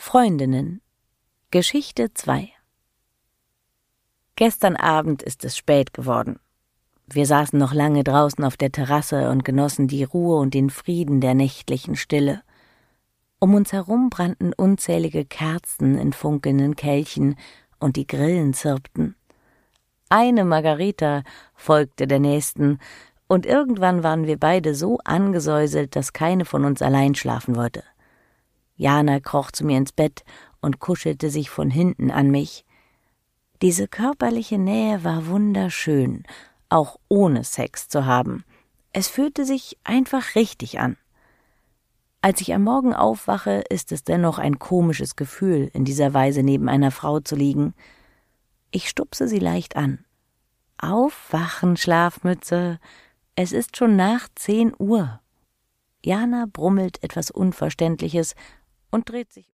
Freundinnen. Geschichte 2. Gestern Abend ist es spät geworden. Wir saßen noch lange draußen auf der Terrasse und genossen die Ruhe und den Frieden der nächtlichen Stille. Um uns herum brannten unzählige Kerzen in funkelnden Kelchen und die Grillen zirpten. Eine Margarita folgte der nächsten, und irgendwann waren wir beide so angesäuselt, dass keine von uns allein schlafen wollte. Jana kroch zu mir ins Bett und kuschelte sich von hinten an mich. Diese körperliche Nähe war wunderschön, auch ohne Sex zu haben. Es fühlte sich einfach richtig an. Als ich am Morgen aufwache, ist es dennoch ein komisches Gefühl, in dieser Weise neben einer Frau zu liegen. Ich stupse sie leicht an. »Aufwachen, Schlafmütze! Es ist schon nach 10 Uhr.« Jana brummelt etwas Unverständliches und dreht sich